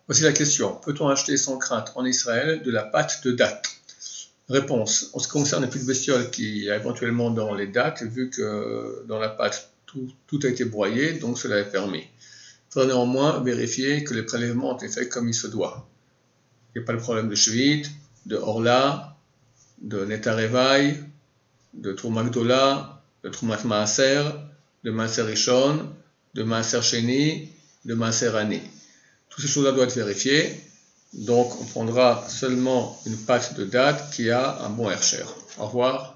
Voici la question. Peut-on acheter sans crainte en Israël de la pâte de date? Réponse. En ce qui concerne les petites bestioles qu'il y a éventuellement dans les dattes, vu que dans la pâte, tout a été broyé, donc cela est permis. Il faudra néanmoins vérifier que les prélèvements ont été faits comme il se doit. Il n'y a pas de problème de shvit, de orla, de netarevaï, de Trouma Gdola, de Troumat Maaser, de Maaser Rishon, de Maaser Sheni, de Maaser Ani. Toutes ces choses-là doivent être vérifiées. Donc, on prendra seulement une pâte de date qui a un bon hercher. Au revoir.